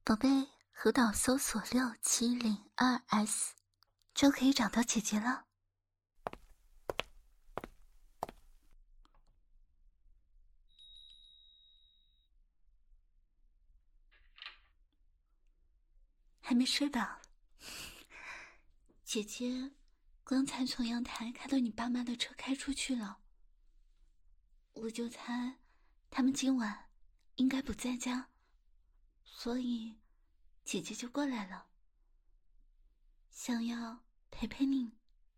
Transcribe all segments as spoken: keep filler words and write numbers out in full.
宝贝，河岛搜索六七零二 S， 就可以找到姐姐了。还没睡吧？姐姐刚才从阳台看到你爸妈的车开出去了，我就猜他们今晚应该不在家，所以姐姐就过来了，想要陪陪你。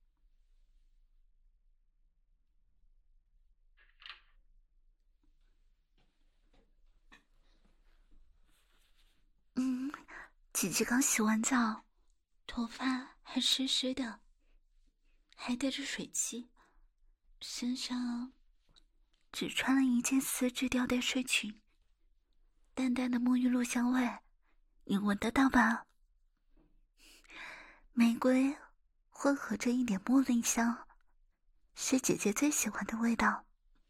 嗯，姐姐刚洗完澡，头发还湿湿的，还带着水汽，身上只穿了一件丝质吊带睡裙，淡淡的沐浴露香味，你闻得到吧？玫瑰混合着一点茉莉香，是姐姐最喜欢的味道。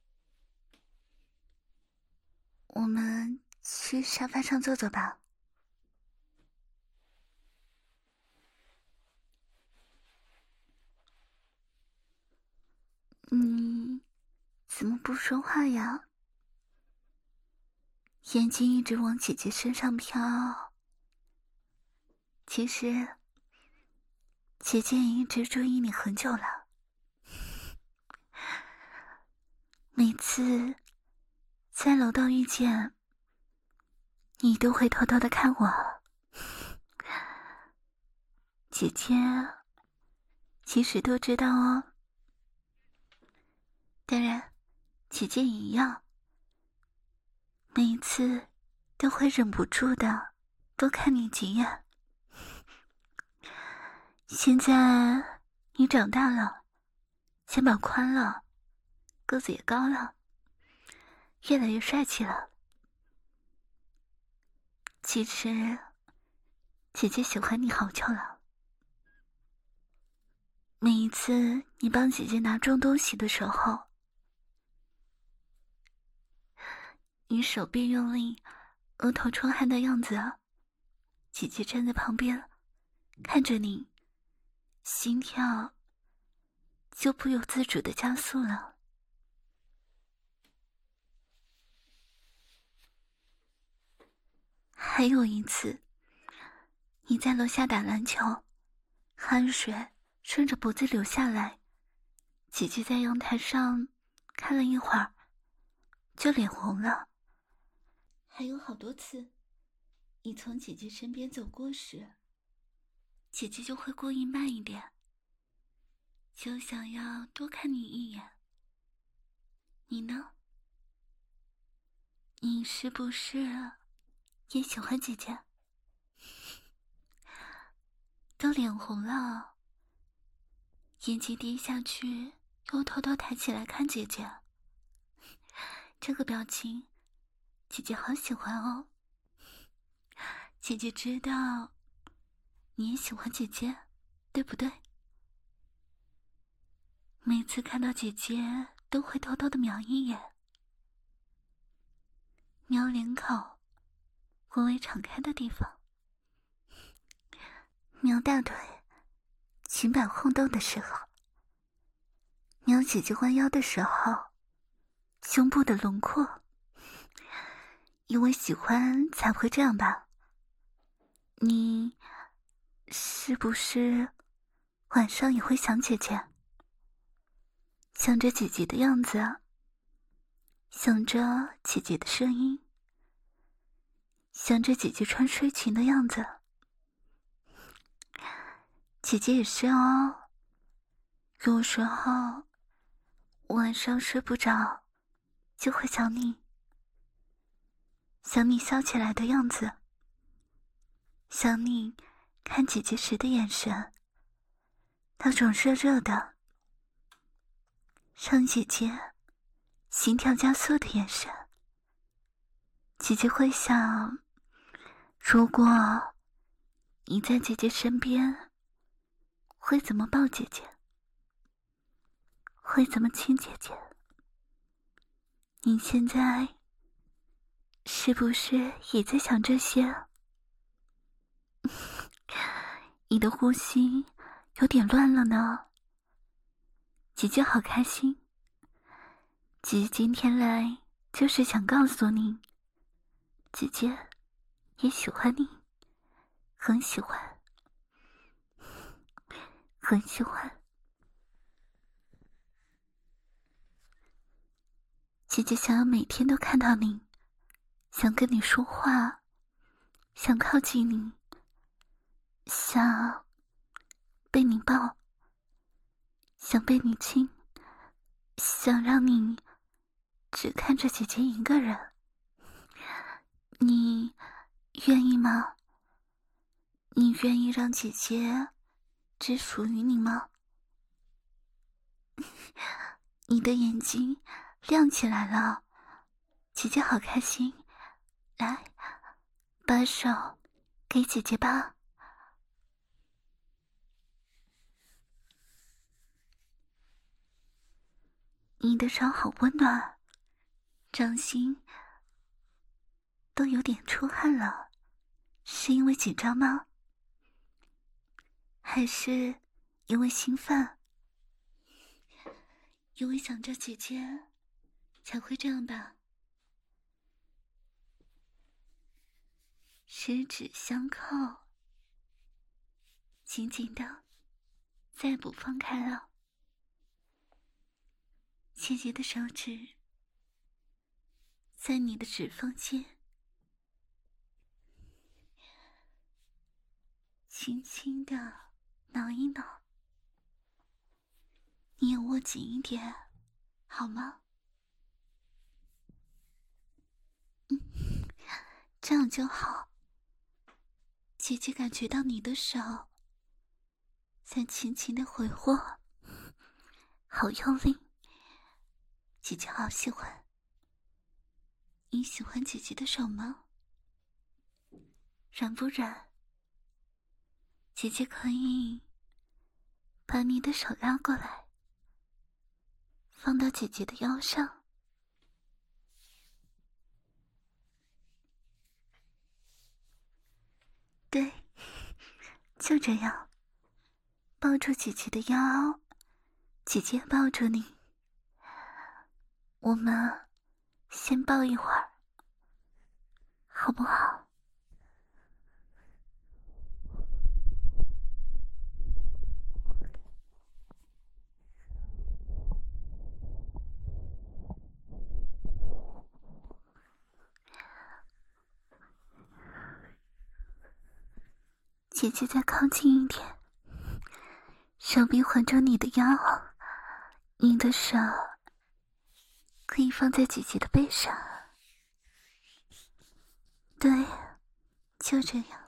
我们去沙发上坐坐吧。你怎么不说话呀？眼睛一直往姐姐身上飘。其实姐姐也一直注意你很久了，每次在楼道遇见你都会偷偷的看我。姐姐其实都知道哦。当然姐姐也一样，每一次都会忍不住的多看你几眼。现在你长大了，肩膀宽了，个子也高了，越来越帅气了。其实姐姐喜欢你好久了，每一次你帮姐姐拿重东西的时候，你手臂用力，额头出汗的样子，姐姐站在旁边看着你，心跳就不由自主的加速了。还有一次，你在楼下打篮球，汗水顺着脖子流下来，姐姐在阳台上看了一会儿，就脸红了。还有好多次，你从姐姐身边走过时，姐姐就会故意慢一点，就想要多看你一眼。你呢？你是不是也喜欢姐姐？都脸红了，眼睛低下去，又偷偷抬起来看姐姐。这个表情，姐姐好喜欢哦。姐姐知道你也喜欢姐姐，对不对？每次看到姐姐都会偷偷的瞄一眼，瞄脸口微微敞开的地方，瞄大腿裙摆晃动的时候，瞄姐姐弯腰的时候胸部的轮廓。因为喜欢才会这样吧？你是不是晚上也会想姐姐？想着姐姐的样子，想着姐姐的声音，想着姐姐穿睡裙的样子。姐姐也是哦，有时候晚上睡不着，就会想你，想你笑起来的样子，想你看姐姐时的眼神，那种热热的让姐姐心跳加速的眼神。姐姐会想，如果你在姐姐身边，会怎么抱姐姐？会怎么亲姐姐？你现在是不是也在想这些？ 你的呼吸有点乱了呢。姐姐好开心，姐姐今天来就是想告诉你，姐姐也喜欢你，很喜欢，很喜欢。姐姐想要每天都看到你，想跟你说话，想靠近你，想被你抱，想被你亲，想让你只看着姐姐一个人。你愿意吗？你愿意让姐姐只属于你吗？你的眼睛亮起来了，姐姐好开心。来，把手给姐姐吧。你的手好温暖，掌心都有点出汗了，是因为紧张吗？还是因为兴奋？因为想着姐姐才会这样吧。十指相扣，紧紧的，再不放开了。姐姐的手指在你的指缝间轻轻的挠一挠，你也握紧一点，好吗？嗯，这样就好。姐姐感觉到你的手在轻轻的挥霍，好用力，姐姐好喜欢。你喜欢姐姐的手吗？软不软？姐姐可以把你的手拉过来，放到姐姐的腰上。对，就这样，抱住姐姐的腰，姐姐抱住你。我们先抱一会儿，好不好？姐姐再靠近一点，手臂环住你的腰，你的手可以放在姐姐的背上。对，就这样。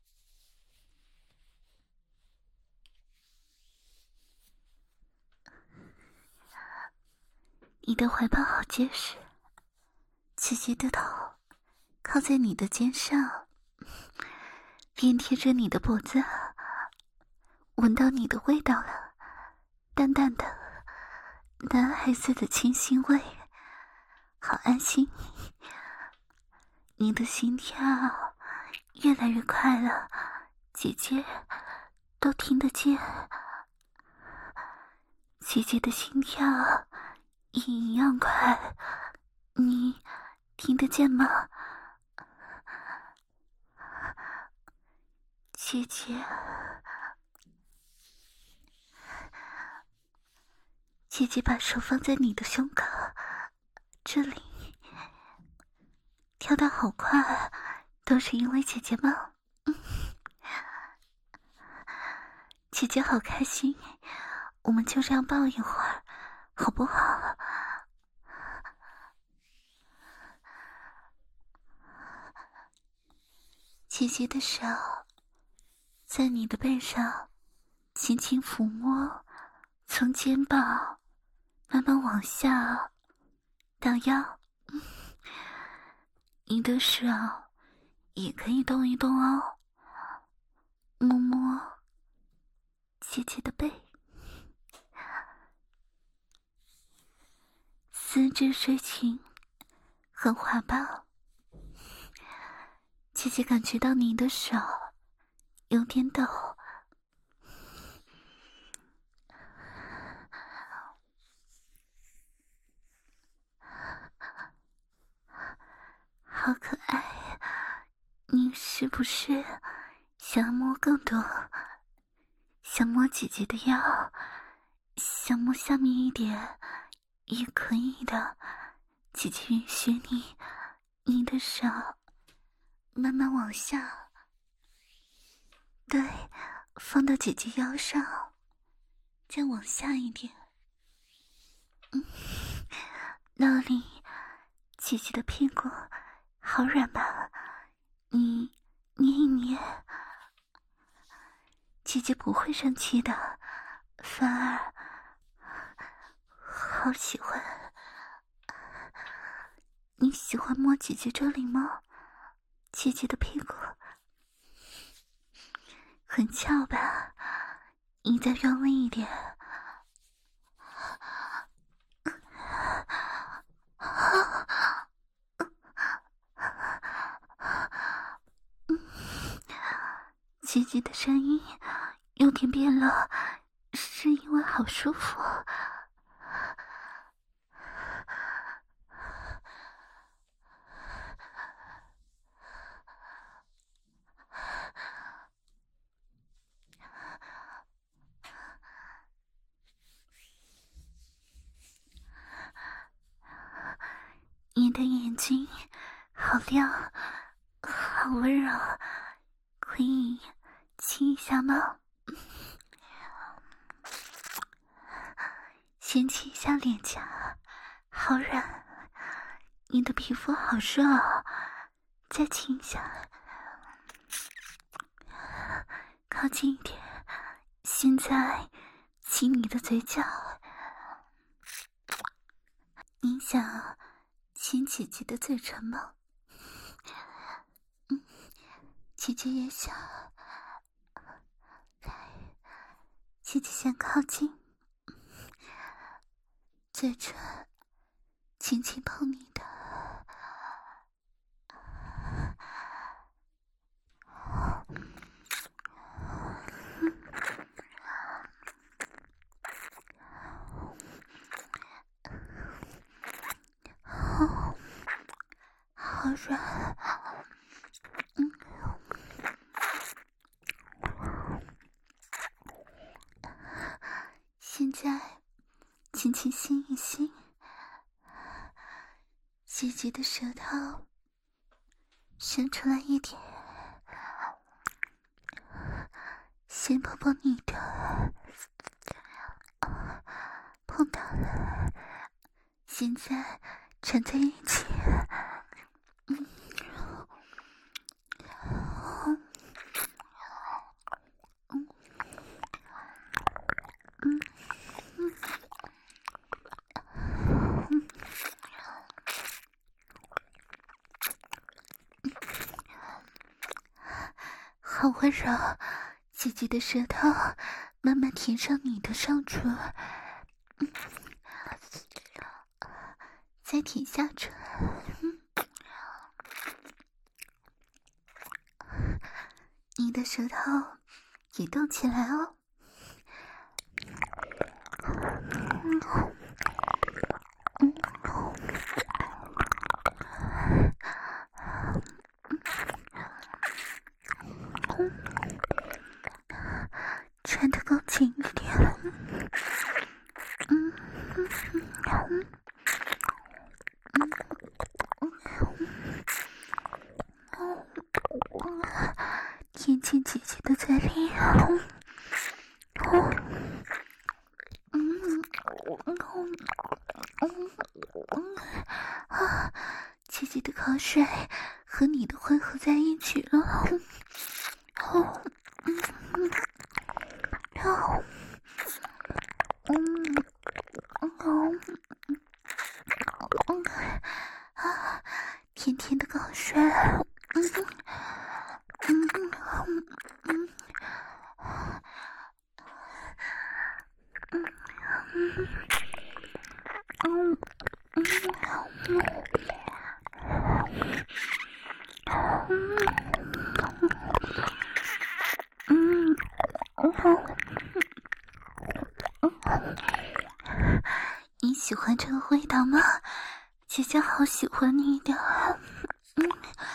你的怀抱好结实，姐姐的头靠在你的肩上，脸贴着你的脖子，闻到你的味道了，淡淡的男孩子的清新味，好安心。你的心跳越来越快了，姐姐都听得见。姐姐的心跳也一样快，你听得见吗？姐姐，姐姐把手放在你的胸口，这里跳得好快，都是因为姐姐吗？嗯，姐姐好开心，我们就这样抱一会儿，好不好？姐姐的手在你的背上轻轻抚摸，从肩膀慢慢往下到腰。嗯，你的手也可以动一动哦，摸摸姐姐的背，四肢睡裙很滑棒。姐姐感觉到你的手有点抖， 好可爱，你是不是想摸更多？想摸姐姐的腰，想摸下面一点也可以的。姐姐允许你，你的手慢慢往下，对，放到姐姐腰上，再往下一点。嗯，那里姐姐的屁股好软吧？你捏一捏，姐姐不会生气的，反而好喜欢。你喜欢摸姐姐这里吗？姐姐的屁股很翘吧？你再用力一点。姐姐的声音有点变了，是因为好舒服。你的眼睛好亮，好温柔，可以亲一下吗？先亲一下脸颊，好软，你的皮肤好热哦，再亲一下，靠近一点，现在亲你的嘴角。你想亲姐姐的嘴唇吗？嗯，姐姐也想。来，姐姐先靠近，嘴唇轻轻碰你的。哦，好软。嗯，现在轻轻吸一吸，姐姐的舌头伸出来一点，先碰碰你的，碰到了，现在缠在一起。嗯，嗯，嗯，嗯，好温柔，姐姐的舌头慢慢填上你的上唇，嗯，再舔下唇，嗯，你的舌头也动起来哦。嗯，嗯，穿得更紧一点。嗯，嗯，嗯，舔进姐姐的嘴里。嗯，嗯，嗯，嗯，啊，姐姐的口水和你的混合在一起了。哦，嗯，嗯，哦，嗯，哦，嗯，啊，甜甜的口水。嗯，嗯，嗯，嗯，嗯，嗯，你喜欢这个味道吗？姐姐好喜欢你的。 嗯，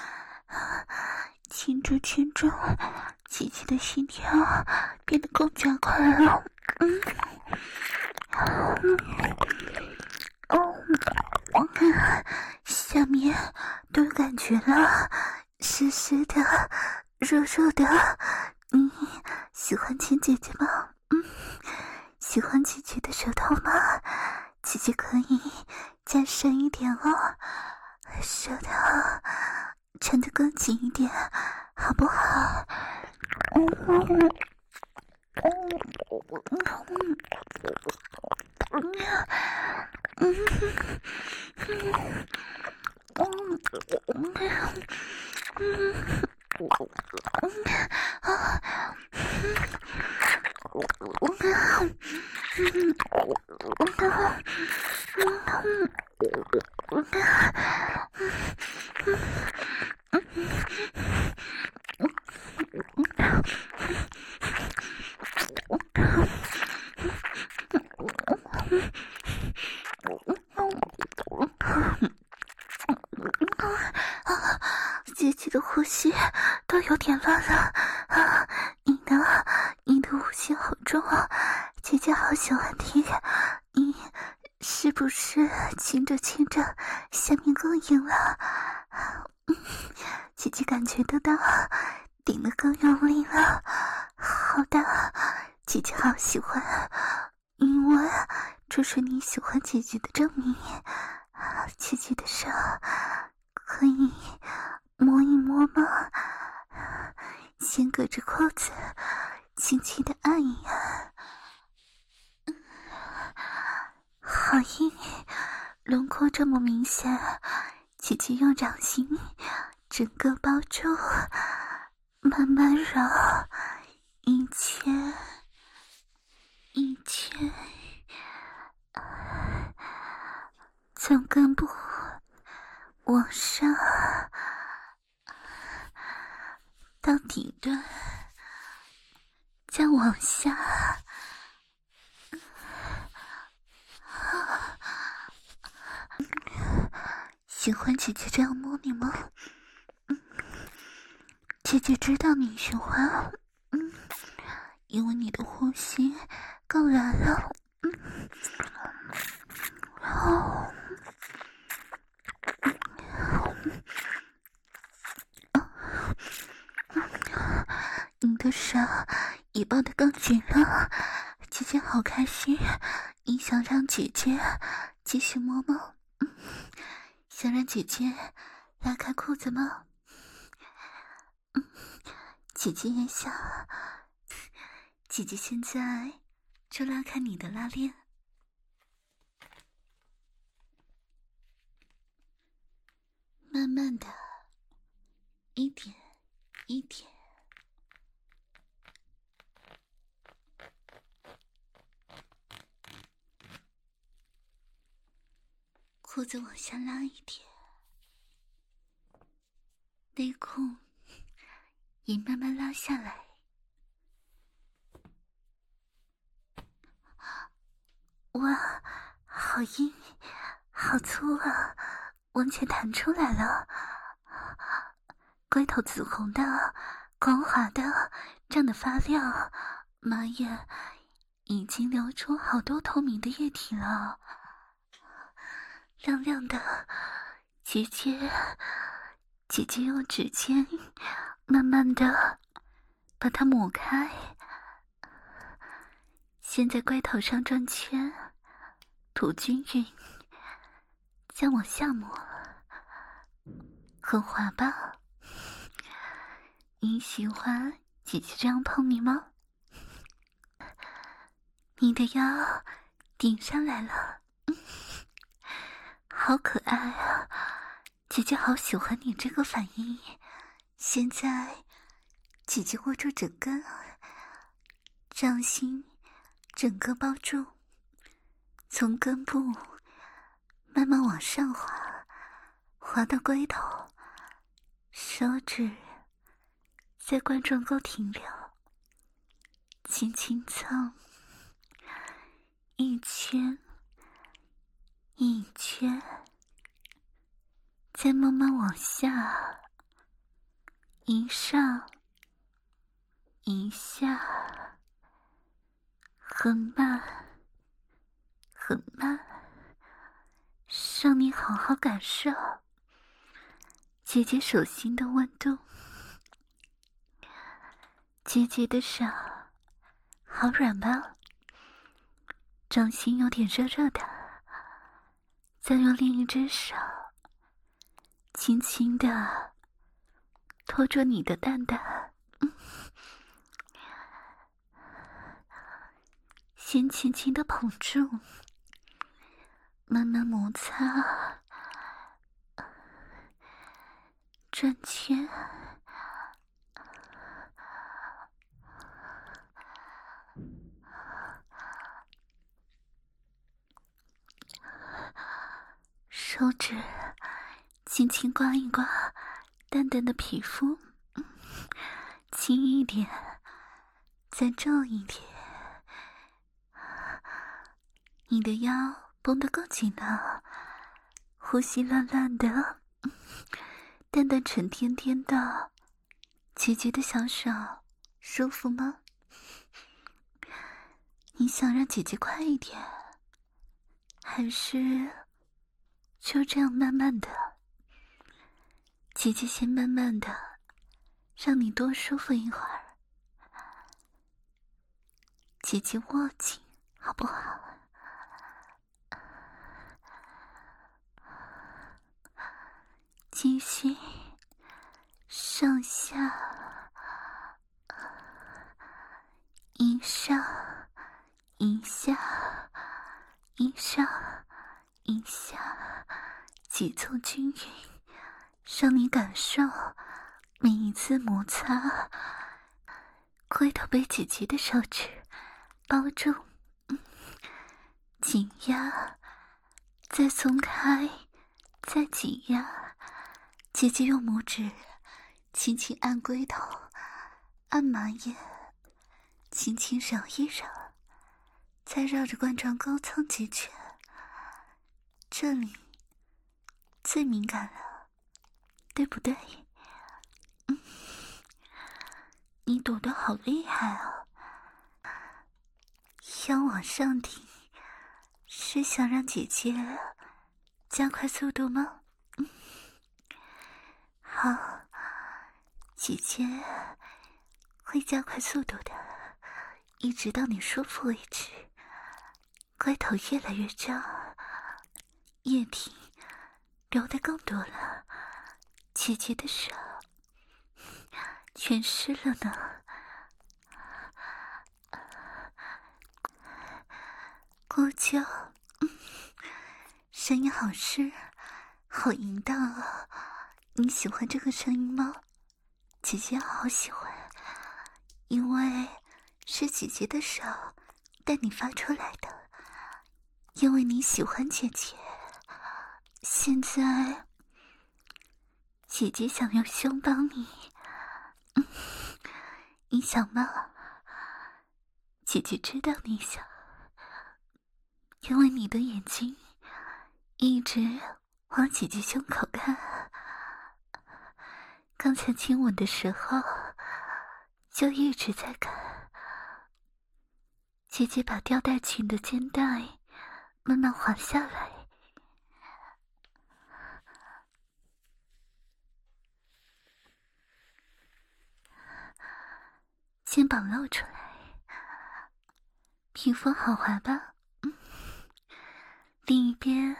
亲着亲着，琪琪的心跳变得更加快了。嗯，嗯，哦，下面都有感觉了，湿湿的，热热的。你喜欢亲姐姐吗？嗯，喜欢姐姐的舌头吗？姐姐可以再深一点哦，舌头缠得更紧一点，好不好？嗯嗯嗯嗯嗯姐姐的呼吸都有点乱了啊！你的你的呼吸好重啊，姐姐好喜欢听。你是不是亲着亲着下面更硬了？嗯，姐姐感觉得到顶得更用力了。好的，姐姐好喜欢，因为这是你喜欢姐姐的证明。姐姐的手可以摸一摸吗？先隔着裤子轻轻地按一按。好硬，轮廓这么明显，姐姐用掌心整个包住，慢慢揉，一圈一圈，从根部往上到底端，再往下。喜欢姐姐这样摸你吗？嗯，姐姐知道你喜欢，嗯，因为你的呼吸更软了，嗯，哦，你的手也抱得更紧了，姐姐好开心。你想让姐姐继续摸吗？嗯，想让姐姐拉开裤子吗？嗯，姐姐也想。姐姐现在就拉开你的拉链，慢慢的，一点一点，裤子往下拉一点，内裤也慢慢拉下来。哇，好硬，好粗啊，完全弹出来了。龟头紫红的，光滑的，胀得发亮，妈呀，已经流出好多透明的液体了，亮亮的。姐姐姐姐用指尖慢慢的把它抹开，先在龟头上转圈，涂均匀，再往下抹，很滑吧？你喜欢姐姐这样碰你吗？你的腰顶上来了，嗯，好可爱啊！姐姐好喜欢你这个反应。现在姐姐握住整根，掌心整个包住，从根部慢慢往上滑，滑到龟头，手指在冠状沟停留，轻轻蹭，一圈一圈， 再慢慢往下，一上一下，很慢很慢，让你好好感受姐姐手心的温度。姐姐的手好软吧，掌心有点热热的，再用另一只手轻轻地托住你的蛋蛋，先轻轻地捧住，慢慢摩擦，转圈，手指轻轻刮一刮淡淡的皮肤，轻一点，再重一点。你的腰绷得够紧了，呼吸乱乱的，淡淡沉甸甸的，姐姐的小手舒服吗？你想让姐姐快一点，还是就这样慢慢的？姐姐先慢慢的让你多舒服一会儿，姐姐握紧好不好？继续上下一上一下一上一下，节奏均匀，让你感受每一次摩擦龟头被姐姐的手指包住，嗯，紧压，再松开，再紧压。姐姐用拇指轻轻按龟头，按马眼，轻轻揉一揉，再绕着冠状沟层几圈。这里最敏感了，对不对？嗯，你躲得好厉害啊！腰往上挺，是想让姐姐加快速度吗？嗯，好，姐姐会加快速度的，一直到你舒服为止。龟头越来越胀，液体流得更多了，姐姐的手全湿了呢。姑舅，嗯，声音好湿，好淫荡啊！你喜欢这个声音吗？姐姐好喜欢，因为是姐姐的手带你发出来的，因为你喜欢姐姐。现在姐姐想用胸帮你，嗯，你想吗？姐姐知道你想，因为你的眼睛一直往姐姐胸口看，刚才亲吻的时候就一直在看。姐姐把吊带裙的肩带慢慢滑下来，肩膀露出来，皮肤好滑吧？嗯，另一边，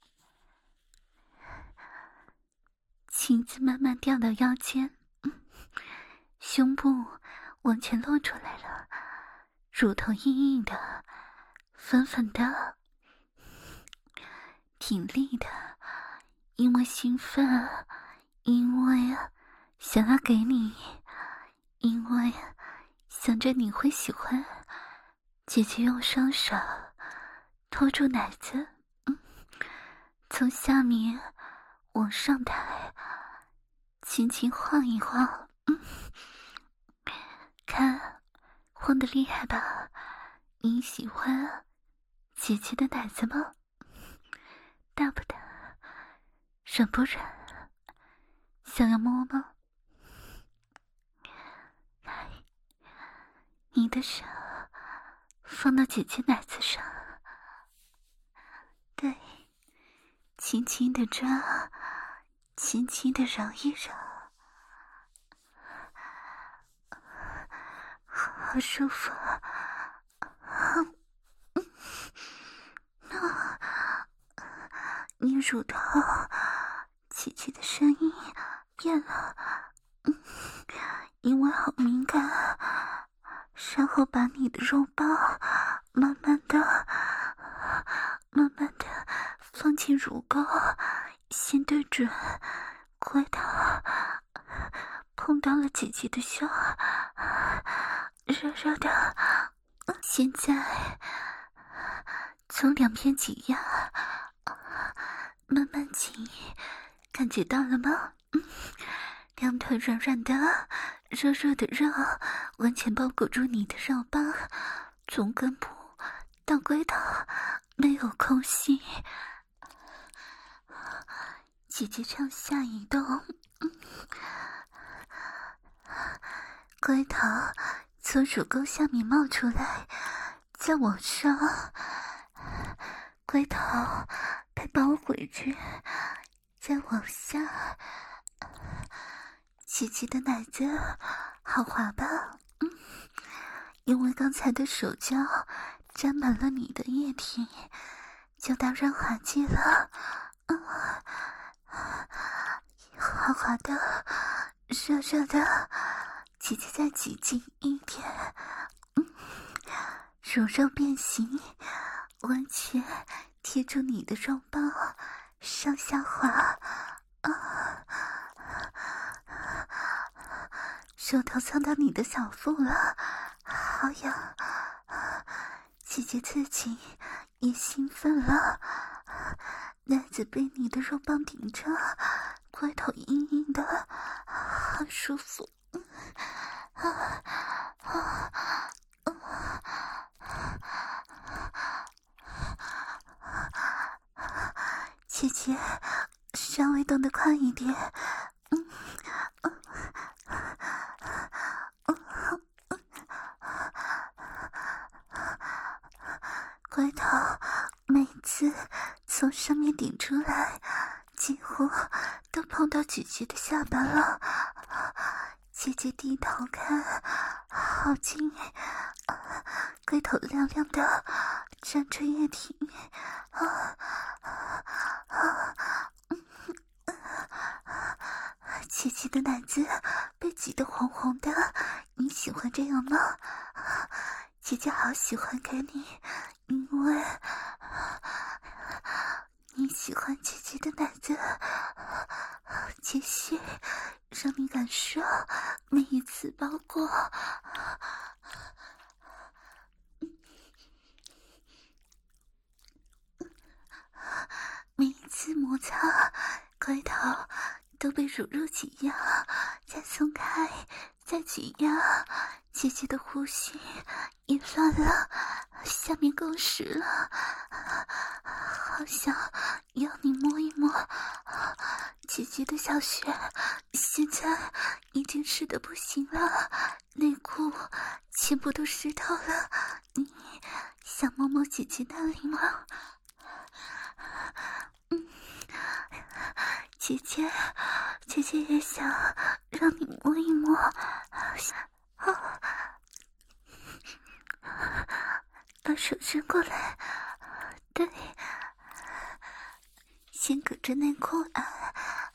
裙子慢慢掉到腰间，嗯，胸部完全露出来了，乳头硬硬的，粉粉的，挺立的，因为兴奋，因为想要给你，因为想着你会喜欢。姐姐用双手托住奶子，嗯，从下面往上抬，轻轻晃一晃，嗯，看，晃得厉害吧？你喜欢姐姐的奶子吗？大不大？软不软？ 想要摸吗？来，你的手放到姐姐奶子上，对，轻轻的抓，轻轻的揉一揉，好舒服。你乳头琪琪的声音变了，因为好敏感，然后把你的肉包慢慢的慢慢的放进乳沟，先对准龟头，碰到了姐姐的胸，热热的。现在从两边挤压，慢慢挤，感觉到了吗？嗯，两腿软软的，热热的肉完全包裹住你的肉棒，从根部到龟头没有空隙。姐姐上下移动，嗯，龟头从乳沟下面冒出来，再往上，龟头被包围住，再往下。琪琪的奶子好滑吧？嗯，因为刚才的手胶沾满了你的液体，就到润滑剂了。嗯，滑滑的，热热的，姐姐再挤紧一点。嗯，乳肉变形，完全贴住你的肉包，上下滑。啊，手头蹭到你的小腹了，好痒。姐姐自己也兴奋了，奶子被你的肉棒顶着，龟头硬硬的，好舒服。啊啊啊！姐姐稍微动得快一点。嗯嗯嗯，龟头每次从上面顶出来，几乎都碰到姐姐的下巴了。姐姐低头看，好近，龟头亮亮的，沾着液体。啊啊！琪琪的奶子被挤得红红的，你喜欢这样吗？姐姐好喜欢给你，因为你喜欢姐姐的奶子，继续让你感受每一次包裹。每一次摩擦，龟头都被乳肉挤压，再松开，再挤压，姐姐的呼吸也乱了，下面更湿了，好想要你摸一摸。姐姐的小穴现在已经湿得不行了，内裤全部都湿透了，你想摸摸姐姐那里吗？嗯，姐姐，姐姐也想让你摸一摸。啊，把手伸过来，对，先隔着内裤啊。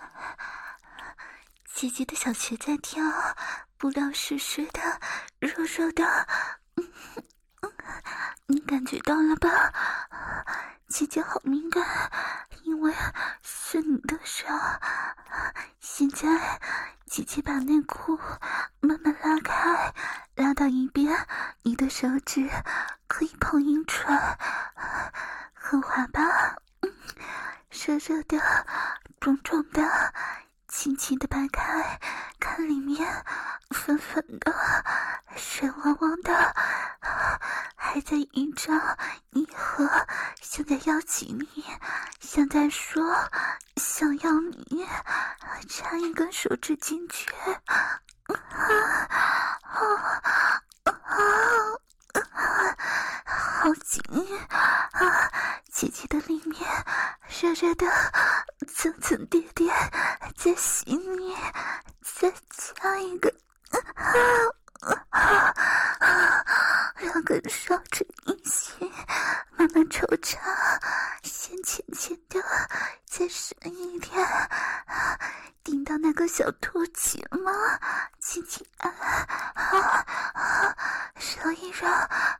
姐姐的小穴在跳，布料湿湿的，热热的。嗯嗯，你感觉到了吧？姐姐好敏感，因为是你的手。现在姐姐把内裤慢慢拉开，拉到一边，你的手指可以碰阴唇，很滑吧？嗯，热热的，肿肿的，轻轻的掰开，看里面粉粉的，水汪汪的，还在一张一合，像在邀请你，像在说想要你插一根手指进去，好紧啊！姐姐的里面热热的，层层叠叠，再吸你，再加一个，两根手指一起慢慢抽插，先浅浅的，再深一点，顶到那个小凸起吗？轻轻按，揉一揉，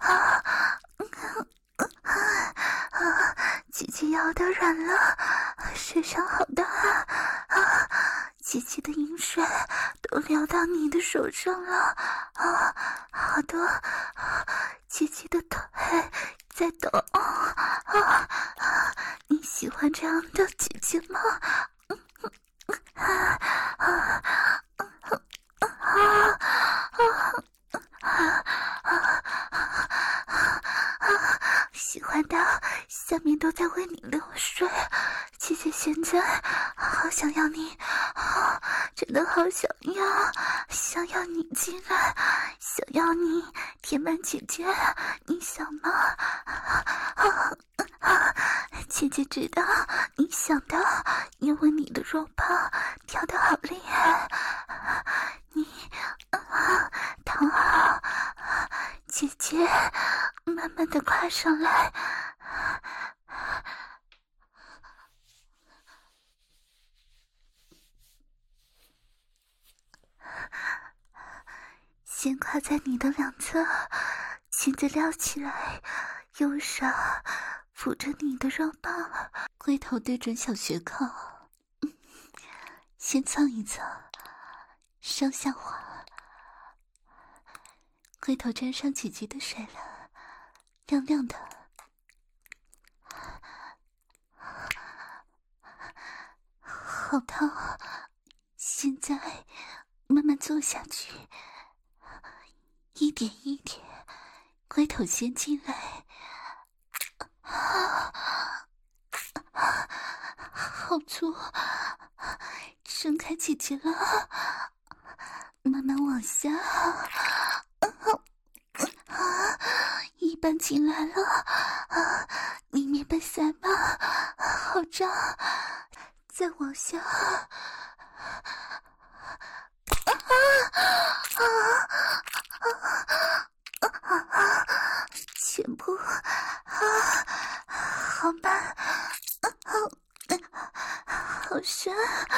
姐姐腰都软了，水上好大啊！姐姐的饮水都流到你的手上了啊！好多，姐姐的腿在抖啊！你喜欢这样的姐姐吗？喜欢到下面都在为你流水，姐姐现在好想要你，真的好想要，想要你进来，想要你填满姐姐，你想吗？姐姐知道你想的，因为你的肉泡跳得好厉害，你躺好，姐姐慢慢的跨上来，先跨在你的两侧，裙子撩起来，右手扶着你的肉棒，龟头对准小穴口，先蹭一蹭，上下滑，龟头沾上姐姐的水了，亮亮的，好痛！现在慢慢坐下去，一点一点，龟头先进来，好粗，伸开姐姐了，慢慢往下，一半进来了，里面被塞满，好胀，再往下，全部好慢，好深，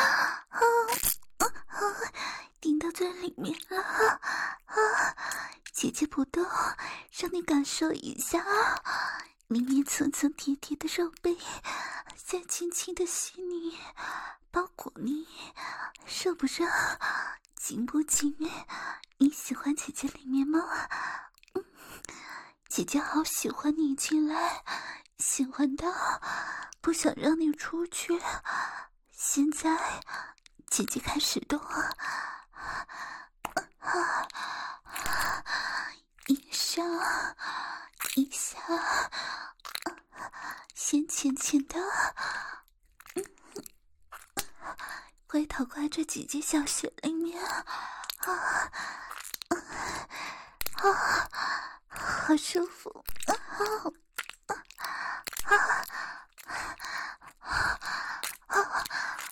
顶到最里面了，姐姐不动，让你感受一下里面层层叠叠的肉背，再轻轻的吸你，包裹你，热不热？紧不紧？你喜欢姐姐里面吗？嗯，姐姐好喜欢你进来，喜欢到不想让你出去。现在姐姐开始动，一上一下，先浅浅的，龟头挂着姐姐小穴里面，啊啊，好舒服，啊啊啊啊啊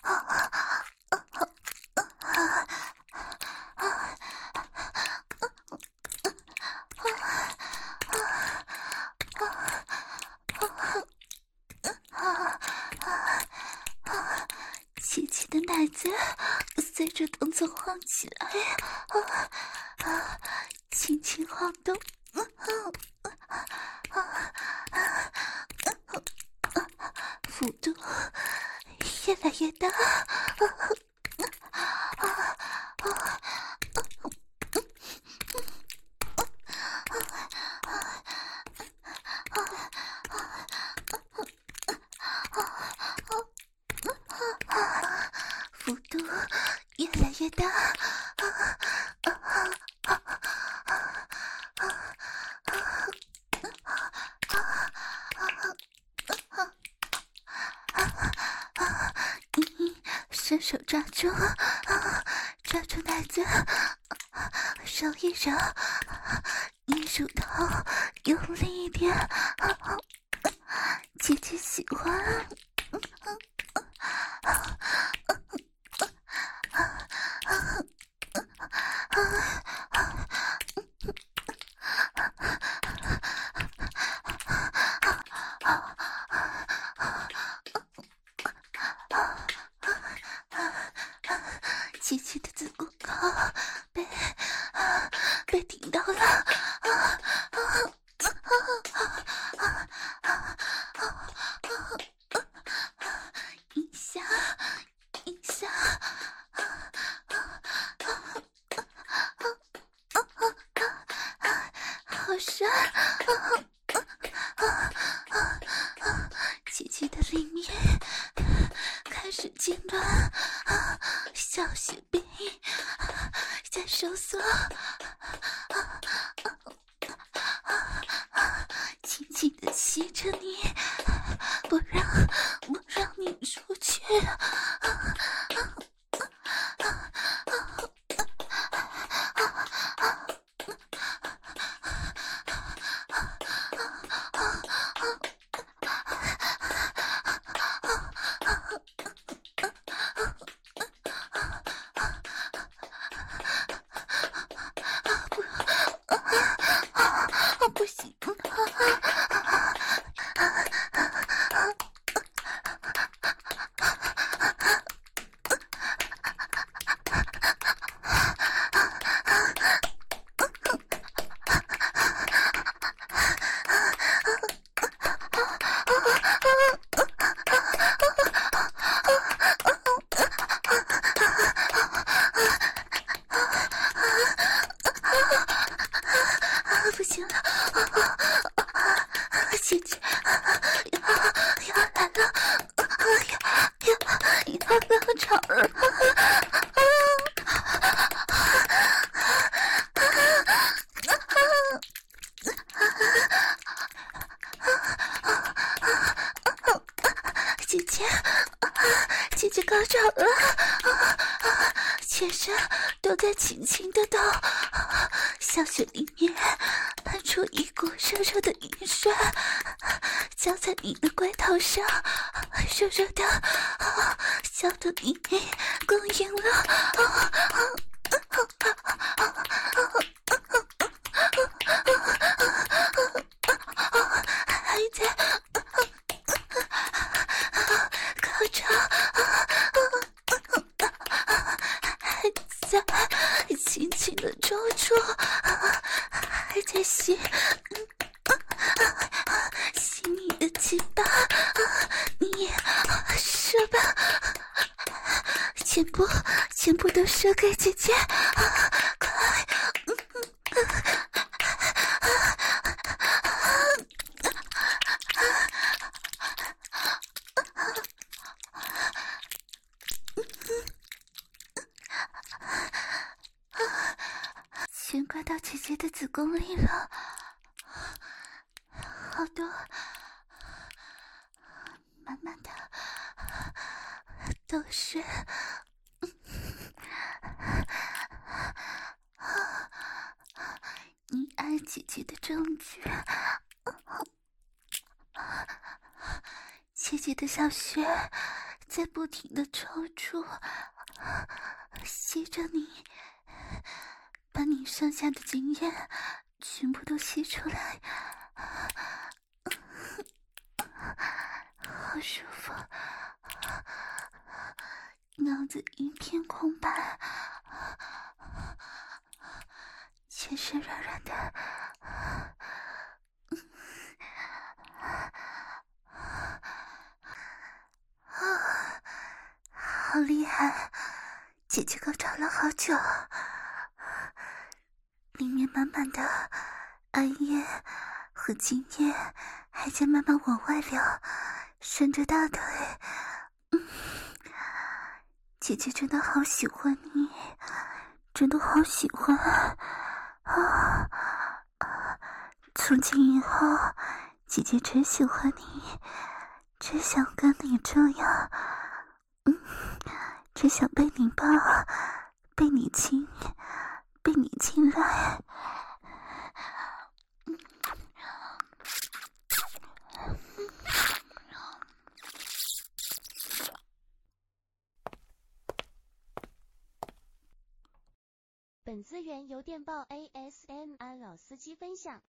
姐姐的奶子随着动作晃起来，啊啊，轻轻晃动，啊啊啊啊啊，幅度越来越大，啊啊啊啊！幅度越来越大，啊啊啊啊啊啊！你伸手抓住，啊、抓住奶子，手一揉，一乳头用力一点，啊、姐姐喜欢。姐姐的子宫口被被顶到了，一下一下，好爽！姐姐的里面开始痉挛，小血背在收缩，紧紧地吸着你，不让不让你出去。不行，不行了，姐姐要要来了，要要要高潮了。姐姐，姐姐高潮了，全身都在轻轻的抖，小穴里面喷出一股热热的淫水，浇在你的龟头上，热热的，笑得你更硬了。还在高潮，还在轻轻的抽出，还在吸吸你的鸡巴，你射吧，全部全部都射给姐姐，快！全灌到姐姐的子宫里了，好多，满满的都是。你爱姐姐的证据。姐姐的小穴在不停的抽搐，吸着你，把你剩下的经验全部都吸出来，好舒服，脑子一片空白，全身软软的，好厉害！姐姐高潮了好久，里面满满的爱液和精液还在慢慢往外流，顺着大腿。嗯，姐姐真的好喜欢你，真的好喜欢啊！从今以后，姐姐只喜欢你，只想跟你这样。嗯， 只想被你抱，被你亲，被你青睐。 本资源由电报 A S M R 老司机分享。